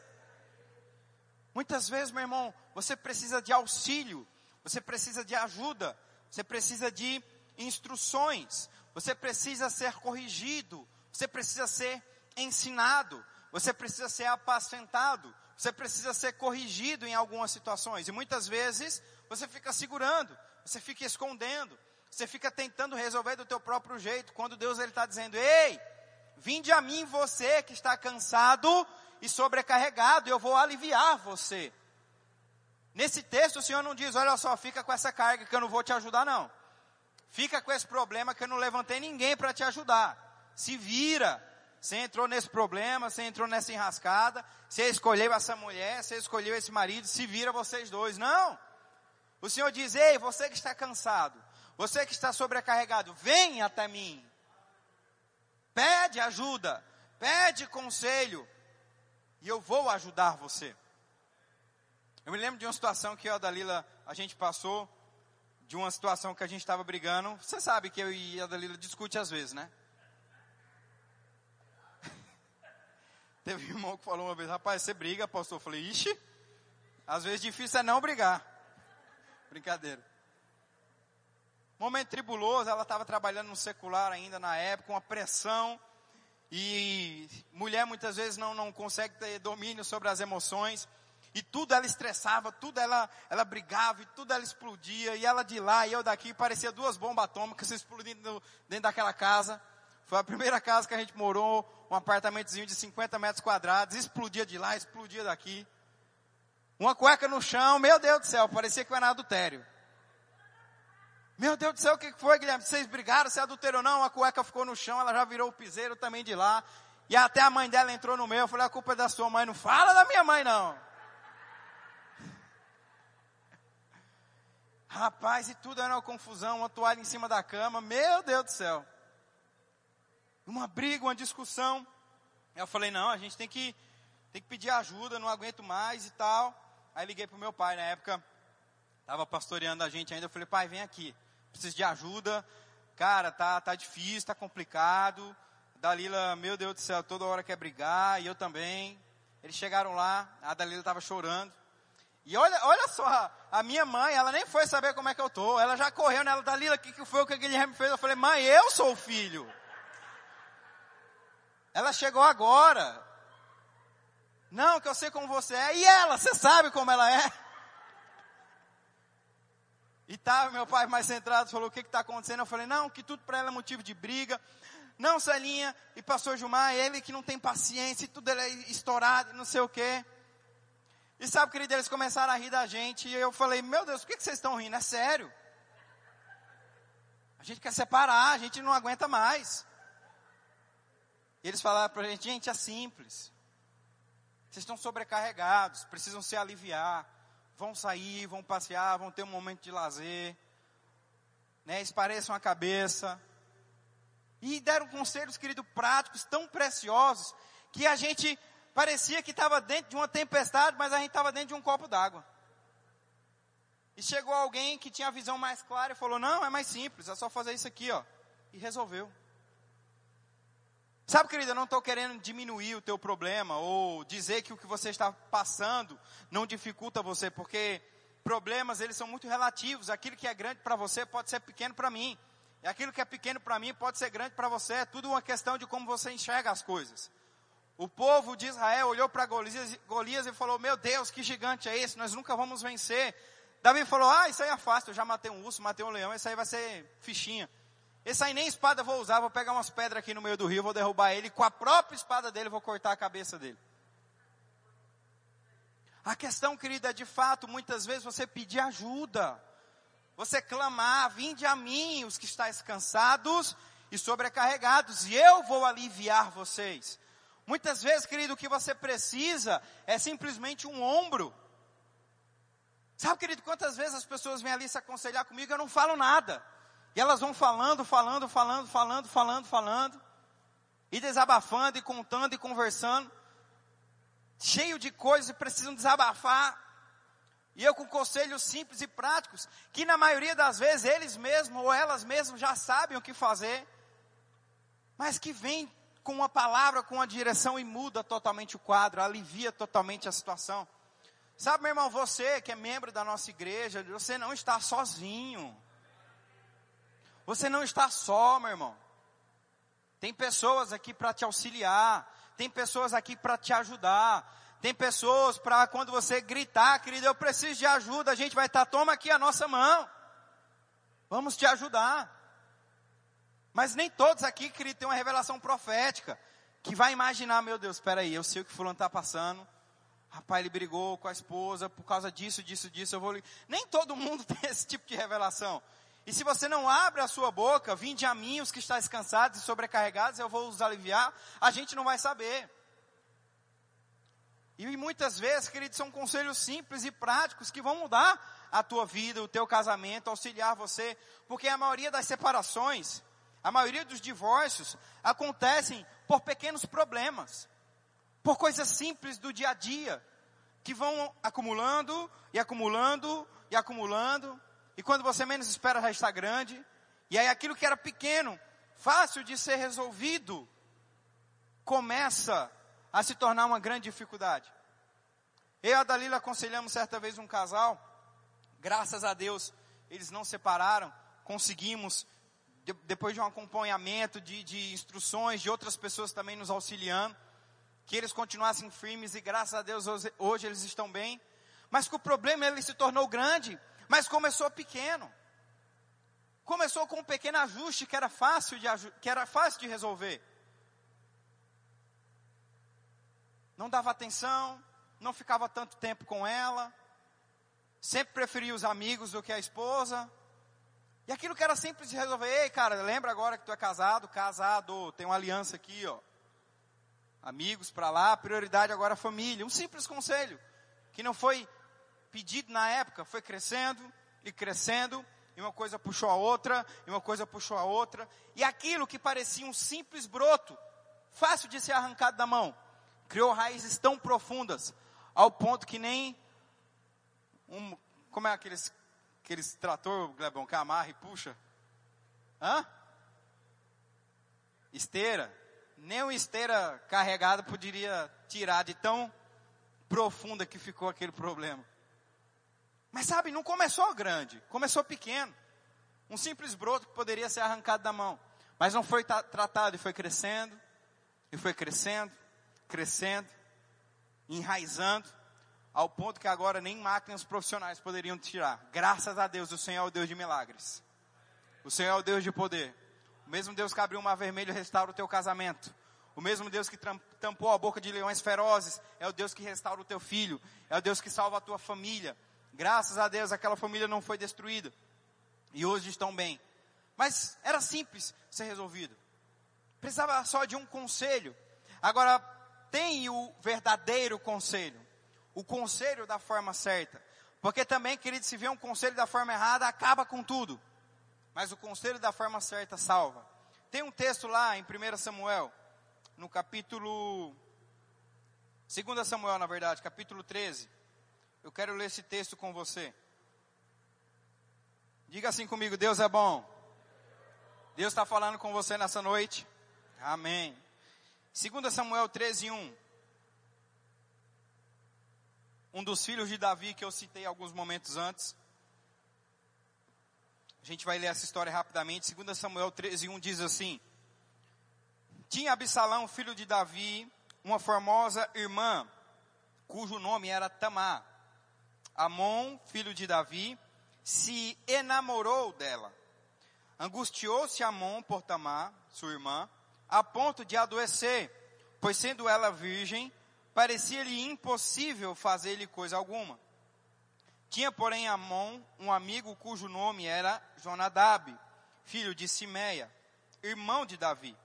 [SPEAKER 1] Muitas vezes, meu irmão, você precisa de auxílio, você precisa de ajuda, você precisa de instruções, você precisa ser corrigido, você precisa ser ensinado, você precisa ser apacentado, você precisa ser corrigido em algumas situações. E muitas vezes você fica segurando, você fica escondendo, você fica tentando resolver do teu próprio jeito, quando Deus ele está dizendo: ei, vinde a mim você que está cansado e sobrecarregado, eu vou aliviar você. Nesse texto o Senhor não diz: olha só, fica com essa carga que eu não vou te ajudar não. Fica com esse problema que eu não levantei ninguém para te ajudar. Se vira. Você entrou nesse problema, você entrou nessa enrascada, você escolheu essa mulher, você escolheu esse marido, se vira vocês dois. Não. O Senhor diz: ei, você que está cansado, você que está sobrecarregado, vem até mim. Pede ajuda, pede conselho, e eu vou ajudar você. Eu me lembro de uma situação que eu e a Dalila, a gente passou, de uma situação que a gente estava brigando. Você sabe que eu e a Dalila discutem às vezes, né? Teve um irmão que falou uma vez: rapaz, você briga, pastor? Eu falei: ixi, às vezes difícil é não brigar. Brincadeira. Momento tribuloso, ela estava trabalhando no secular ainda na época, uma pressão. E mulher muitas vezes não, não consegue ter domínio sobre as emoções. E tudo ela estressava, tudo ela, ela brigava, e tudo ela explodia. E ela de lá e eu daqui, parecia duas bombas atômicas explodindo dentro daquela casa. Foi a primeira casa que a gente morou, um apartamentozinho de cinquenta metros quadrados, explodia de lá, explodia daqui. Uma cueca no chão, meu Deus do céu, parecia que era adultério. Meu Deus do céu, o que foi, Guilherme? Vocês brigaram, você adulterou? Não, a cueca ficou no chão, ela já virou o piseiro também de lá. E até a mãe dela entrou no meio, eu falei: a culpa é da sua mãe, não fala da minha mãe não. Rapaz, e tudo era uma confusão, uma toalha em cima da cama, meu Deus do céu. Uma briga, uma discussão. Eu falei: não, a gente tem que, tem que pedir ajuda, não aguento mais e tal. Aí liguei pro meu pai, na época, estava pastoreando a gente ainda. Eu falei: pai, vem aqui, preciso de ajuda. Cara, tá, tá difícil, tá complicado. Dalila, meu Deus do céu, toda hora quer brigar, e eu também. Eles chegaram lá, a Dalila estava chorando. E olha, olha só, a minha mãe, ela nem foi saber como é que eu tô. Ela já correu nela: Dalila, o que, que foi o que o Guilherme fez? Eu falei: mãe, eu sou o filho. Ela chegou agora. Não, que eu sei como você é. E ela, você sabe como ela é? E tá, meu pai mais centrado, falou: o que está acontecendo? Eu falei: não, que tudo para ela é motivo de briga. Não, Celinha e pastor Gilmar, ele que não tem paciência, e tudo ele é estourado, não sei o quê. E sabe, querido, eles começaram a rir da gente, e eu falei: meu Deus, por que, que vocês estão rindo? É sério. A gente quer separar, a gente não aguenta mais. E eles falaram pra gente: gente, é simples. Vocês estão sobrecarregados, precisam se aliviar. Vão sair, vão passear, vão ter um momento de lazer. Né, espareçam a cabeça. E deram conselhos, querido, práticos, tão preciosos, que a gente parecia que estava dentro de uma tempestade, mas a gente estava dentro de um copo d'água. E chegou alguém que tinha a visão mais clara e falou: não, é mais simples, é só fazer isso aqui, ó. E resolveu. Sabe, querida, eu não estou querendo diminuir o teu problema, ou dizer que o que você está passando não dificulta você, porque problemas, eles são muito relativos. Aquilo que é grande para você pode ser pequeno para mim. E aquilo que é pequeno para mim pode ser grande para você. É tudo uma questão de como você enxerga as coisas. O povo de Israel olhou para Golias, Golias e falou, meu Deus, que gigante é esse? Nós nunca vamos vencer. Davi falou, ah, isso aí é fácil, eu já matei um urso, matei um leão, esse aí vai ser fichinha. Esse aí nem espada vou usar, vou pegar umas pedras aqui no meio do rio, vou derrubar ele, e com a própria espada dele vou cortar a cabeça dele. A questão, querida, é de fato, muitas vezes você pedir ajuda. Você clamar, vinde a mim, os que estáis cansados e sobrecarregados, e eu vou aliviar vocês. Muitas vezes, querido, o que você precisa é simplesmente um ombro. Sabe, querido, quantas vezes as pessoas vêm ali se aconselhar comigo e eu não falo nada. E elas vão falando, falando, falando, falando, falando, falando. E desabafando, e contando, e conversando. Cheio de coisas e precisam desabafar. E eu com conselhos simples e práticos, que na maioria das vezes eles mesmos ou elas mesmas já sabem o que fazer. Mas que vem com uma palavra, com uma direção e muda totalmente o quadro, alivia totalmente a situação. Sabe, meu irmão, você que é membro da nossa igreja, você não está sozinho. Você não está só, meu irmão. Tem pessoas aqui para te auxiliar, tem pessoas aqui para te ajudar, tem pessoas para quando você gritar, querido, eu preciso de ajuda, a gente vai estar, toma aqui a nossa mão, vamos te ajudar. Mas nem todos aqui, querido, têm uma revelação profética, que vai imaginar, meu Deus, espera aí, eu sei o que fulano está passando, rapaz, ele brigou com a esposa, por causa disso, disso, disso, eu vou... Nem todo mundo tem esse tipo de revelação. E se você não abre a sua boca, vinde a mim os que estáis cansados e sobrecarregados, eu vou os aliviar, a gente não vai saber. E muitas vezes, querido, são conselhos simples e práticos que vão mudar a tua vida, o teu casamento, auxiliar você, porque a maioria das separações, a maioria dos divórcios acontecem por pequenos problemas, por coisas simples do dia a dia, que vão acumulando e acumulando e acumulando, e quando você menos espera já está grande, e aí aquilo que era pequeno, fácil de ser resolvido, começa a se tornar uma grande dificuldade. Eu e a Dalila aconselhamos certa vez um casal, graças a Deus eles não separaram, conseguimos, de, depois de um acompanhamento, de, de instruções, de outras pessoas também nos auxiliando, que eles continuassem firmes e graças a Deus hoje, hoje eles estão bem, mas que o problema ele se tornou grande, mas começou pequeno, começou com um pequeno ajuste que era fácil de, que era fácil de resolver, não dava atenção, não ficava tanto tempo com ela, sempre preferia os amigos do que a esposa, e aquilo que era simples de resolver, ei cara, lembra agora que tu é casado, casado, tem uma aliança aqui ó, amigos para lá, prioridade agora a família, um simples conselho, que não foi pedido na época, foi crescendo e crescendo, e uma coisa puxou a outra, e uma coisa puxou a outra, e aquilo que parecia um simples broto, fácil de ser arrancado da mão, criou raízes tão profundas, ao ponto que nem, um, como é aqueles, aqueles trator, Glebão, que amarra e puxa? Hã? Esteira. Nem uma esteira carregada poderia tirar de tão profunda que ficou aquele problema. Mas sabe, não começou grande, começou pequeno. Um simples broto que poderia ser arrancado da mão. Mas não foi tratado e foi crescendo, e foi crescendo, crescendo, enraizando, ao ponto que agora nem máquinas profissionais poderiam tirar. Graças a Deus, o Senhor é o Deus de milagres. O Senhor é o Deus de poder. O mesmo Deus que abriu o mar vermelho restaura o teu casamento. O mesmo Deus que tampou a boca de leões ferozes é o Deus que restaura o teu filho. É o Deus que salva a tua família. Graças a Deus aquela família não foi destruída. E hoje estão bem. Mas era simples ser resolvido. Precisava só de um conselho. Agora, tem o verdadeiro conselho. O conselho da forma certa. Porque também, querido, se vê um conselho da forma errada, acaba com tudo. Mas o conselho da forma certa salva. Tem um texto lá em primeiro Samuel, no capítulo... dois Samuel, na verdade, capítulo treze. Eu quero ler esse texto com você. Diga assim comigo, Deus é bom. Deus está falando com você nessa noite. Amém. dois Samuel treze, um. um dos filhos de Davi que eu citei alguns momentos antes. A gente vai ler essa história rapidamente. Dois Samuel treze, um diz assim: tinha Absalão, filho de Davi, uma formosa irmã, cujo nome era Tamar. Amon, filho de Davi, se enamorou dela. Angustiou-se Amon por Tamar, sua irmã, a ponto de adoecer, pois sendo ela virgem, parecia-lhe impossível fazer-lhe coisa alguma. Tinha, porém, Amon um amigo cujo nome era Jonadab, filho de Simeia, irmão de Davi.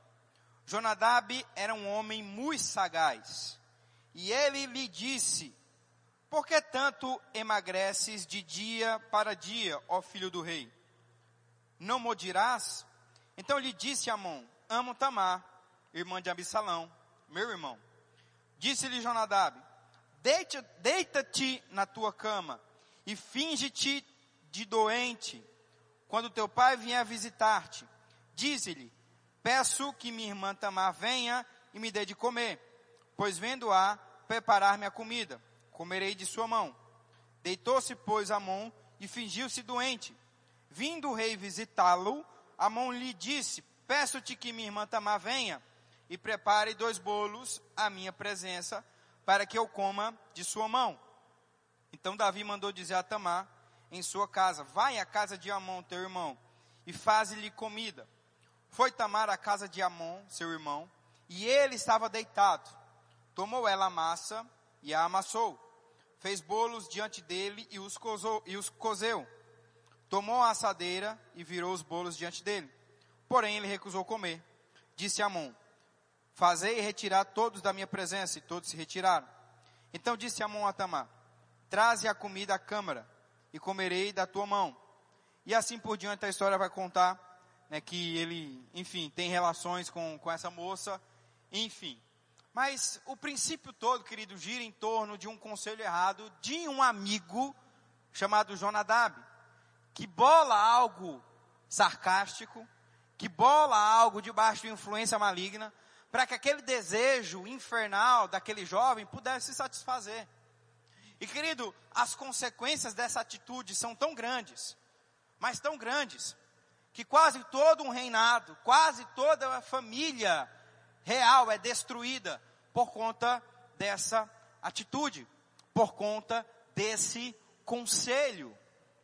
[SPEAKER 1] Jonadab era um homem muito sagaz, e ele lhe disse: por que tanto emagreces de dia para dia, ó filho do rei? Não modirás? Então lhe disse Amon: amo Tamar, irmã de Absalão, meu irmão. Disse-lhe Jonadab: deita, deita-te na tua cama e finge-te de doente. Quando teu pai vier visitar-te, dize-lhe: peço que minha irmã Tamar venha e me dê de comer, pois vendo-a preparar-me a comida, comerei de sua mão. Deitou-se, pois, Amon e fingiu-se doente. Vindo o rei visitá-lo, Amon lhe disse: peço-te que minha irmã Tamar venha e prepare dois bolos à minha presença, para que eu coma de sua mão. Então Davi mandou dizer a Tamar em sua casa: vai à casa de Amon, teu irmão, e faze-lhe comida. Foi Tamar à casa de Amon, seu irmão, e ele estava deitado. Tomou ela a massa e a amassou. Fez bolos diante dele e os, cozou, e os cozeu. Tomou a assadeira e virou os bolos diante dele. Porém ele recusou comer. Disse Amon: fazei retirar todos da minha presença, e todos se retiraram. Então disse Amon a Tamar: traze a comida à câmara, e comerei da tua mão. E assim por diante a história vai contar, né, que ele, enfim, tem relações com, com essa moça, enfim. Mas o princípio todo, querido, gira em torno de um conselho errado de um amigo chamado Jonadab, que bola algo sarcástico, que bola algo debaixo de influência maligna, para que aquele desejo infernal daquele jovem pudesse se satisfazer. E querido, as consequências dessa atitude são tão grandes, mas tão grandes, que quase todo um reinado, quase toda a família real é destruída por conta dessa atitude, por conta desse conselho.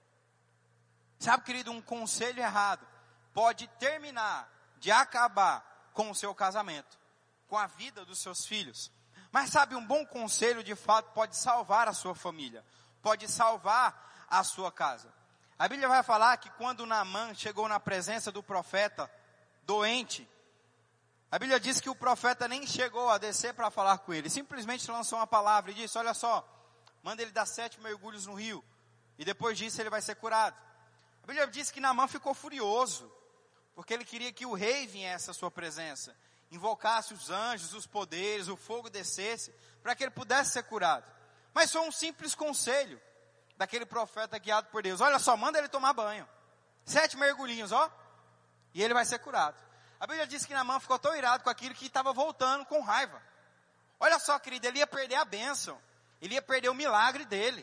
[SPEAKER 1] Sabe, querido, um conselho errado pode terminar de acabar com o seu casamento, com a vida dos seus filhos. Mas sabe, um bom conselho de fato pode salvar a sua família, pode salvar a sua casa. A Bíblia vai falar que quando Naamã chegou na presença do profeta doente, a Bíblia diz que o profeta nem chegou a descer para falar com ele, simplesmente lançou uma palavra e disse: olha só, manda ele dar sete mergulhos no rio, e depois disso ele vai ser curado. A Bíblia diz que Naamã ficou furioso, porque ele queria que o rei viesse à sua presença, invocasse os anjos, os poderes, o fogo descesse, para que ele pudesse ser curado. Mas foi um simples conselho daquele profeta guiado por Deus: olha só, manda ele tomar banho, sete mergulhinhos, ó, e ele vai ser curado. A Bíblia diz que Naamã ficou tão irado com aquilo que estava voltando com raiva. Olha só, querido, ele ia perder a bênção, ele ia perder o milagre dele,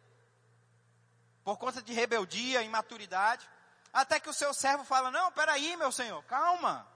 [SPEAKER 1] por conta de rebeldia, imaturidade, até que o seu servo fala: não, peraí, meu senhor, calma.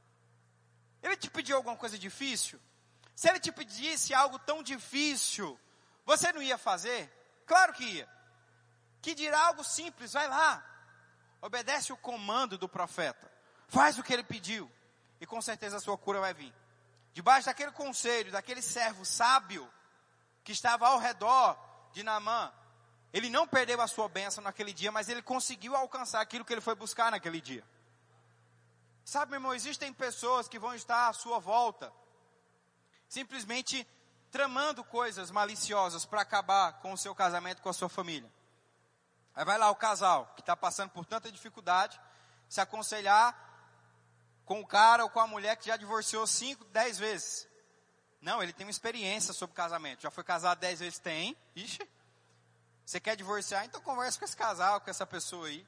[SPEAKER 1] Ele te pediu alguma coisa difícil? Se ele te pedisse algo tão difícil, você não ia fazer? Claro que ia. Que dirá algo simples, vai lá, obedece o comando do profeta, faz o que ele pediu, e com certeza a sua cura vai vir. Debaixo daquele conselho, daquele servo sábio, que estava ao redor de Naamã, ele não perdeu a sua bênção naquele dia, mas ele conseguiu alcançar aquilo que ele foi buscar naquele dia. Sabe, meu irmão, existem pessoas que vão estar à sua volta, simplesmente tramando coisas maliciosas para acabar com o seu casamento, com a sua família. Aí vai lá o casal, que está passando por tanta dificuldade, se aconselhar com o cara ou com a mulher que já divorciou cinco, dez vezes. Não, ele tem uma experiência sobre casamento. Já foi casado dez vezes? Tem. Ixi. Você quer divorciar? Então conversa com esse casal, com essa pessoa aí.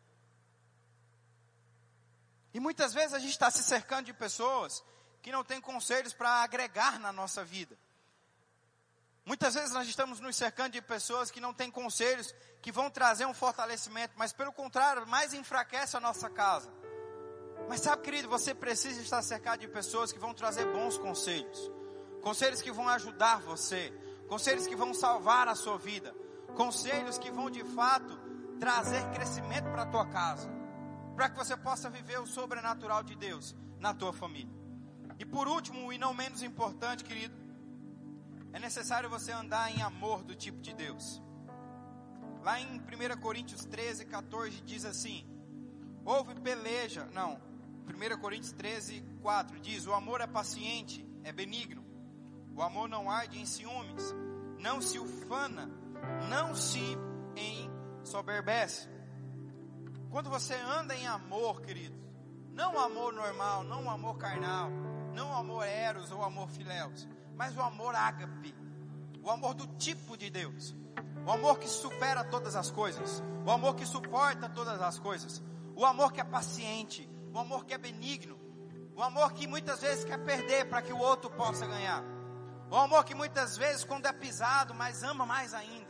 [SPEAKER 1] E muitas vezes a gente está se cercando de pessoas que não têm conselhos para agregar na nossa vida. Muitas vezes nós estamos nos cercando de pessoas que não têm conselhos, que vão trazer um fortalecimento, mas pelo contrário, mais enfraquece a nossa casa. Mas sabe, querido, você precisa estar cercado de pessoas que vão trazer bons conselhos. Conselhos que vão ajudar você. Conselhos que vão salvar a sua vida. Conselhos que vão de fato trazer crescimento para a tua casa. Para que você possa viver o sobrenatural de Deus na tua família. E por último, e não menos importante, querido, é necessário você andar em amor do tipo de Deus. Lá em primeira Coríntios treze, quatorze diz assim: houve peleja, não, primeira Coríntios treze, quatro diz: o amor é paciente, é benigno. O amor não arde em ciúmes, não se ufana, não se ensoberbece. Quando você anda em amor, querido, não o amor normal, não o amor carnal, não o amor eros ou amor filéus, mas o amor ágape, o amor do tipo de Deus, o amor que supera todas as coisas, o amor que suporta todas as coisas, o amor que é paciente, o amor que é benigno, o amor que muitas vezes quer perder para que o outro possa ganhar, o amor que muitas vezes quando é pisado, mas ama mais ainda.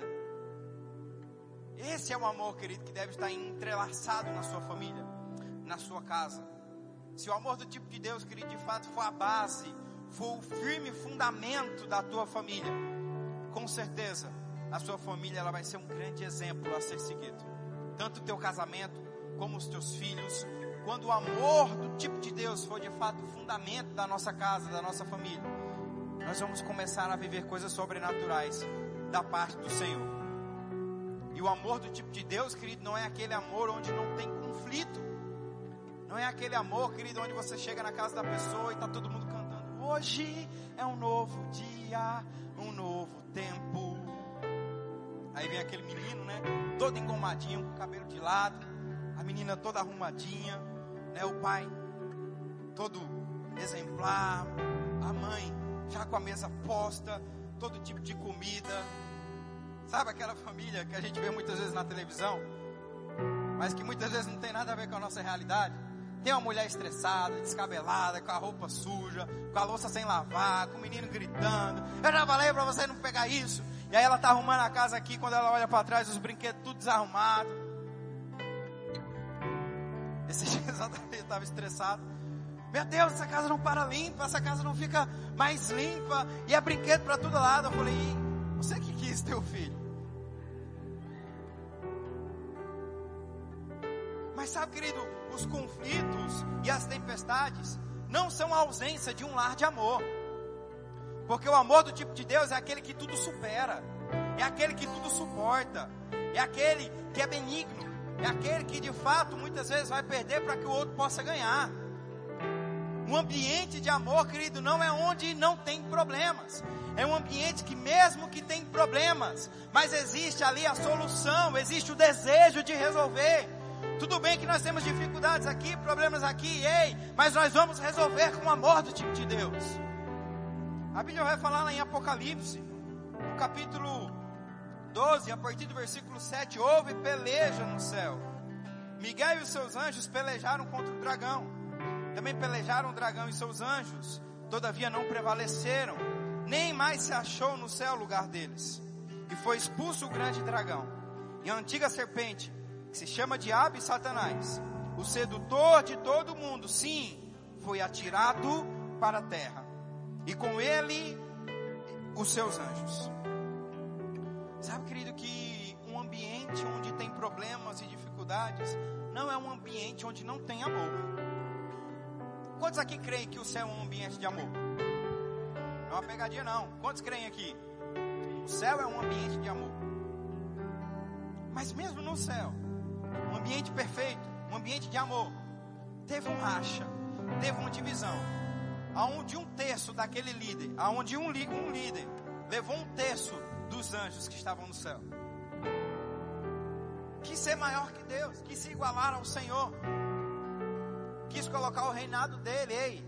[SPEAKER 1] Esse é o amor, querido, que deve estar entrelaçado na sua família, na sua casa. Se o amor do tipo de Deus, querido, de fato for a base, for o firme fundamento da tua família, com certeza a sua família ela vai ser um grande exemplo a ser seguido. Tanto o teu casamento como os teus filhos. Quando o amor do tipo de Deus for de fato o fundamento da nossa casa, da nossa família, nós vamos começar a viver coisas sobrenaturais da parte do Senhor. E o amor do tipo de Deus, querido, não é aquele amor onde não tem conflito. Não é aquele amor, querido, onde você chega na casa da pessoa e está todo mundo cantando: hoje é um novo dia, um novo tempo. Aí vem aquele menino, né, todo engomadinho, com o cabelo de lado, a menina toda arrumadinha, né, o pai todo exemplar, a mãe já com a mesa posta, todo tipo de comida. Sabe aquela família que a gente vê muitas vezes na televisão, mas que muitas vezes não tem nada a ver com a nossa realidade? Tem uma mulher estressada, descabelada, com a roupa suja, com a louça sem lavar, com o menino gritando: eu já falei para você não pegar isso. E aí ela está arrumando a casa aqui, quando ela olha para trás, os brinquedos tudo desarrumados. Esse dia eu estava estressado. Meu Deus, essa casa não para limpa, essa casa não fica mais limpa, e é brinquedo para todo lado. Eu falei: você que quis ter o filho. Mas sabe, querido, os conflitos e as tempestades não são a ausência de um lar de amor. Porque o amor do tipo de Deus é aquele que tudo supera, é aquele que tudo suporta, é aquele que é benigno, é aquele que de fato muitas vezes vai perder para que o outro possa ganhar. Um ambiente de amor, querido, não é onde não tem problemas. É um ambiente que mesmo que tem problemas, mas existe ali a solução, existe o desejo de resolver. Tudo bem que nós temos dificuldades aqui, problemas aqui, ei, mas nós vamos resolver com o amor do tipo de Deus. A Bíblia vai falar lá em Apocalipse, no capítulo doze, a partir do versículo sete, houve peleja no céu. Miguel e os seus anjos pelejaram contra o dragão. Também pelejaram o dragão e seus anjos, todavia não prevaleceram, nem mais se achou no céu lugar deles. E foi expulso o grande dragão, e a antiga serpente, que se chama Diabo e Satanás, o sedutor de todo mundo, sim, foi atirado para a terra, e com ele os seus anjos. Sabe, querido, que um ambiente onde tem problemas e dificuldades não é um ambiente onde não tem amor. Quantos aqui creem que o céu é um ambiente de amor? Não é uma pegadinha não. Quantos creem aqui? O céu é um ambiente de amor. Mas mesmo no céu, um ambiente perfeito, um ambiente de amor, teve um racha, teve uma divisão, aonde um terço daquele líder, aonde um, um líder levou um terço dos anjos que estavam no céu. Quis ser maior que Deus, quis se igualar ao Senhor, quis colocar o reinado dele, ei.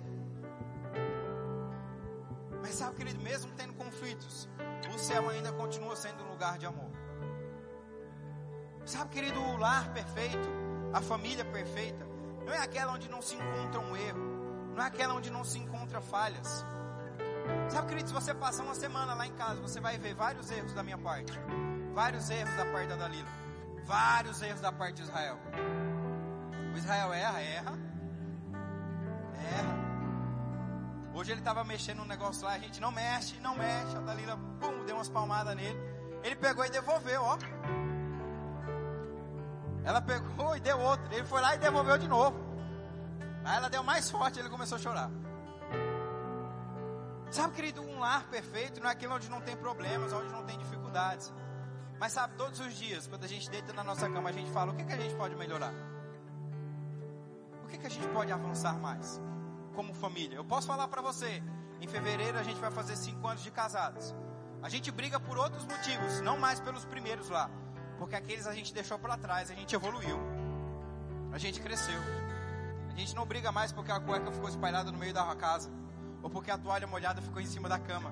[SPEAKER 1] Mas sabe, querido, mesmo tendo conflitos, o céu ainda continua sendo um lugar de amor. Sabe, querido, o lar perfeito, a família perfeita, não é aquela onde não se encontra um erro, não é aquela onde não se encontra falhas. Sabe, querido, se você passar uma semana lá em casa, você vai ver vários erros da minha parte. Vários erros da parte da Dalila. Vários erros da parte de Israel. O Israel erra, erra. Erra. Hoje ele estava mexendo num negócio lá, a gente não mexe, não mexe. A Dalila, pum, deu umas palmadas nele. Ele pegou e devolveu, ó. Ela pegou e deu outro. Ele foi lá e devolveu de novo. Aí ela deu mais forte e ele começou a chorar. Sabe, querido, um lar perfeito não é aquele onde não tem problemas, onde não tem dificuldades. Mas sabe, todos os dias, quando a gente deita na nossa cama, a gente fala, o que, que a gente pode melhorar? O que, que a gente pode avançar mais? Como família. Eu posso falar para você, em fevereiro a gente vai fazer cinco anos de casados. A gente briga por outros motivos, não mais pelos primeiros lá. Porque aqueles a gente deixou para trás, a gente evoluiu. A gente cresceu. A gente não briga mais porque a cueca ficou espalhada no meio da casa. Ou porque a toalha molhada ficou em cima da cama.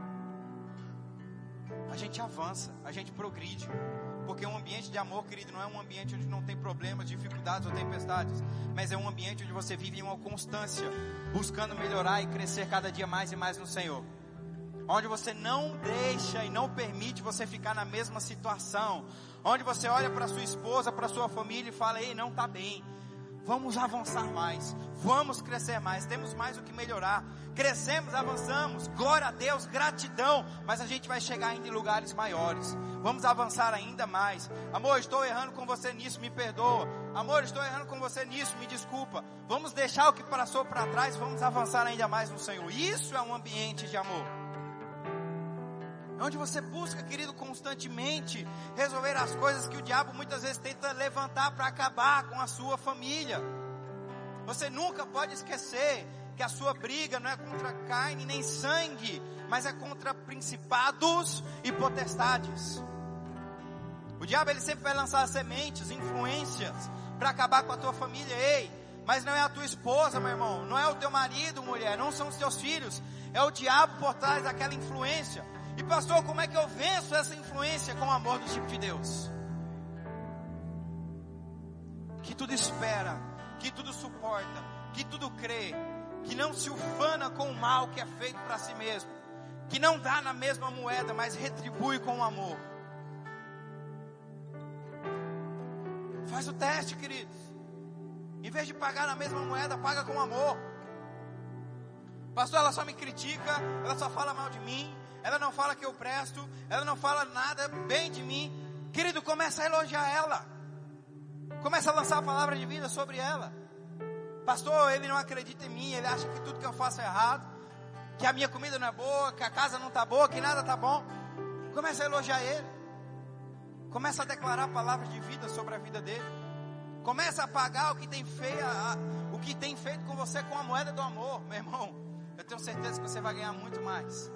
[SPEAKER 1] A gente avança, a gente progride. Porque um ambiente de amor, querido, não é um ambiente onde não tem problemas, dificuldades ou tempestades. Mas é um ambiente onde você vive em uma constância, buscando melhorar e crescer cada dia mais e mais no Senhor. Onde você não deixa e não permite você ficar na mesma situação. Onde você olha para sua esposa, para sua família e fala, ei, não está bem. Vamos avançar mais, vamos crescer mais, temos mais o que melhorar. Crescemos, avançamos, glória a Deus, gratidão. Mas a gente vai chegar ainda em lugares maiores. Vamos avançar ainda mais. Amor, estou errando com você nisso, me perdoa. Amor, estou errando com você nisso, me desculpa. Vamos deixar o que passou para trás, vamos avançar ainda mais no Senhor. Isso é um ambiente de amor. Onde você busca, querido, constantemente resolver as coisas que o diabo muitas vezes tenta levantar para acabar com a sua família. Você nunca pode esquecer que a sua briga não é contra carne nem sangue, mas é contra principados e potestades. O diabo ele sempre vai lançar sementes, influências para acabar com a tua família. Ei, mas não é a tua esposa, meu irmão, não é o teu marido, mulher, não são os teus filhos, é o diabo por trás daquela influência. E pastor, como é que eu venço essa influência com o amor do tipo de Deus? Que tudo espera, que tudo suporta, que tudo crê, que não se ufana com o mal que é feito para si mesmo, que não dá na mesma moeda, mas retribui com o amor. Faz o teste, queridos. Em vez de pagar na mesma moeda, paga com amor. Pastor, ela só me critica, ela só fala mal de mim, ela não fala que eu presto, ela não fala nada bem de mim. Querido, começa a elogiar ela. Começa a lançar a palavra de vida sobre ela. Pastor, ele não acredita em mim, ele acha que tudo que eu faço é errado, que a minha comida não é boa, que a casa não está boa, que nada está bom. Começa a elogiar ele. Começa a declarar palavras de vida sobre a vida dele. Começa a pagar o que tem feito, o que tem feito com você com a moeda do amor. Meu irmão, eu tenho certeza que você vai ganhar muito mais.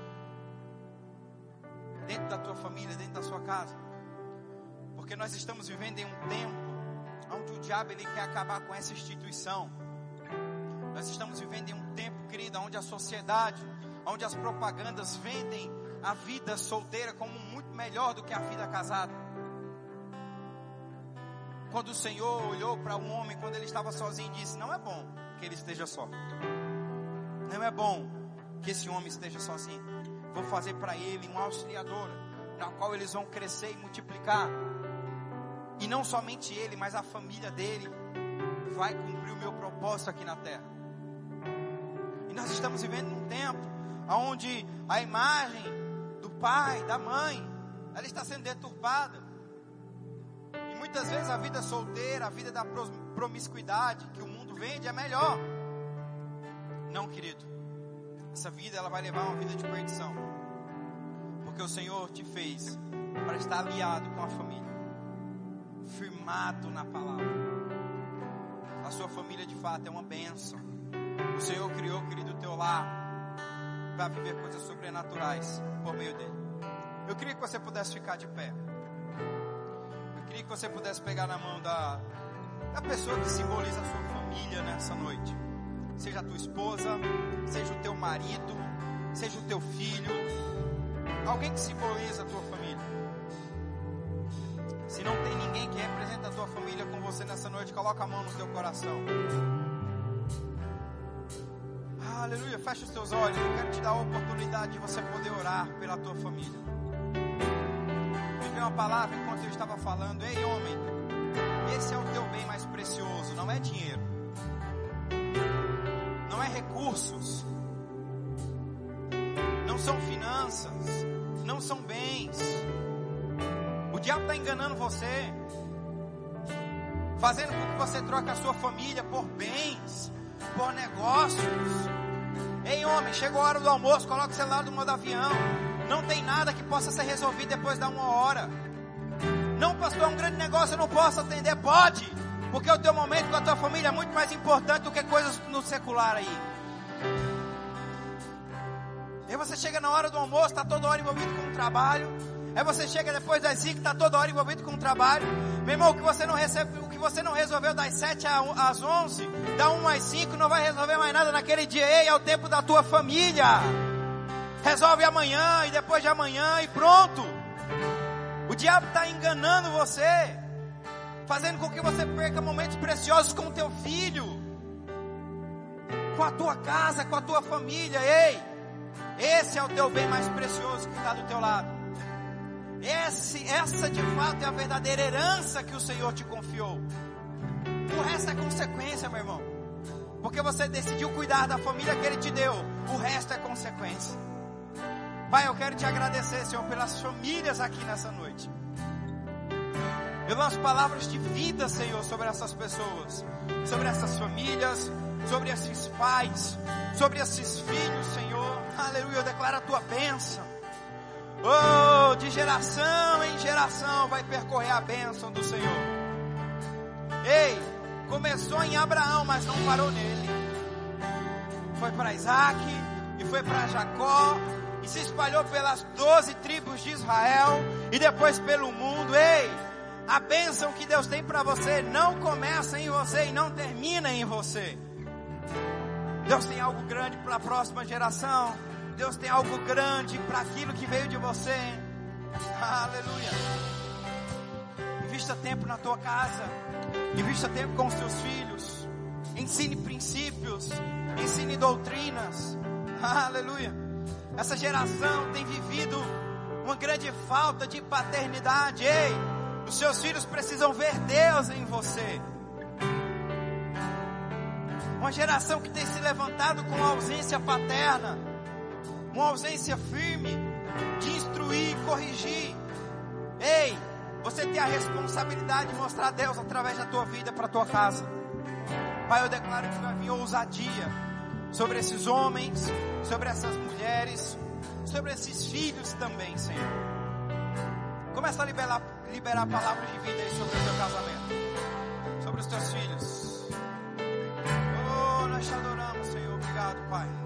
[SPEAKER 1] Dentro da tua família, dentro da sua casa. Porque nós estamos vivendo em um tempo onde o diabo ele quer acabar com essa instituição. Nós estamos vivendo em um tempo, querida, onde a sociedade, onde as propagandas vendem a vida solteira como muito melhor do que a vida casada. Quando o Senhor olhou para um homem quando ele estava sozinho e disse, não é bom que ele esteja só. Não é bom que esse homem esteja sozinho. Vou fazer para ele uma auxiliadora, na qual eles vão crescer e multiplicar. E não somente ele, mas a família dele vai cumprir o meu propósito aqui na terra. E nós estamos vivendo um tempo onde a imagem do pai, da mãe, ela está sendo deturpada. E muitas vezes a vida solteira, a vida da promiscuidade que o mundo vende é melhor. Não, querido. Essa vida ela vai levar uma vida de perdição. Porque o Senhor te fez para estar aliado com a família, firmado na palavra. A sua família de fato é uma bênção. O Senhor criou, querido, o teu lar para viver coisas sobrenaturais por meio dele. Eu queria que você pudesse ficar de pé. Eu queria que você pudesse pegar na mão da, da pessoa que simboliza a sua família nessa noite. Seja a tua esposa, seja o teu marido, seja o teu filho, alguém que simboliza a tua família. Se não tem ninguém que representa a tua família com você nessa noite, coloca a mão no teu coração. Aleluia, fecha os teus olhos. Eu quero te dar a oportunidade de você poder orar pela tua família. Me veio uma palavra enquanto eu estava falando: ei homem, esse é o teu bem mais precioso. Não é dinheiro, não é recursos, não são finanças, não são bens. O diabo está enganando você, fazendo com que você troque a sua família por bens, por negócios. Ei homem, chegou a hora do almoço, coloca o celular no modo avião. Não tem nada que possa ser resolvido depois da uma hora. Não, pastor, é um grande negócio, eu não posso atender. Pode, porque o teu momento com a tua família é muito mais importante do que coisas no secular aí. Aí você chega na hora do almoço, está toda hora envolvido com o trabalho. Aí você chega depois das cinco, está toda hora envolvido com o trabalho. Meu irmão, o que você não recebe, o que você não resolveu das sete às onze, da uma às cinco, não vai resolver mais nada naquele dia. Ei, é o tempo da tua família. Resolve amanhã e depois de amanhã e pronto. O diabo está enganando você, fazendo com que você perca momentos preciosos com o teu filho, com a tua casa, com a tua família. Ei, esse é o teu bem mais precioso que está do teu lado. Esse, essa de fato é a verdadeira herança que o Senhor te confiou. O resto é consequência, meu irmão, porque você decidiu cuidar da família que Ele te deu. O resto é consequência. Pai, eu quero te agradecer, Senhor, pelas famílias aqui nessa noite. Eu lanço palavras de vida, Senhor, sobre essas pessoas, sobre essas famílias, sobre esses pais, sobre esses filhos, Senhor. Aleluia, eu declaro a tua bênção. Oh, de geração em geração vai percorrer a bênção do Senhor. Ei, começou em Abraão, mas não parou nele. Foi para Isaac, e foi para Jacó, e se espalhou pelas doze tribos de Israel, e depois pelo mundo. Ei, a bênção que Deus tem para você não começa em você e não termina em você. Deus tem algo grande para a próxima geração. Deus tem algo grande para aquilo que veio de você. Aleluia. Invista tempo na tua casa, invista tempo com os teus filhos. Ensine princípios, ensine doutrinas. Aleluia. Essa geração tem vivido uma grande falta de paternidade. Ei, os seus filhos precisam ver Deus em você. Uma geração que tem se levantado com ausência paterna, uma ausência firme de instruir, corrigir. Ei, você tem a responsabilidade de mostrar Deus através da tua vida para a tua casa. Pai, eu declaro que vai vir ousadia sobre esses homens, sobre essas mulheres, sobre esses filhos também, Senhor. Começa a liberar, liberar palavras de vida aí sobre o teu casamento, sobre os teus filhos. Oh, nós te adoramos, Senhor. Obrigado, Pai.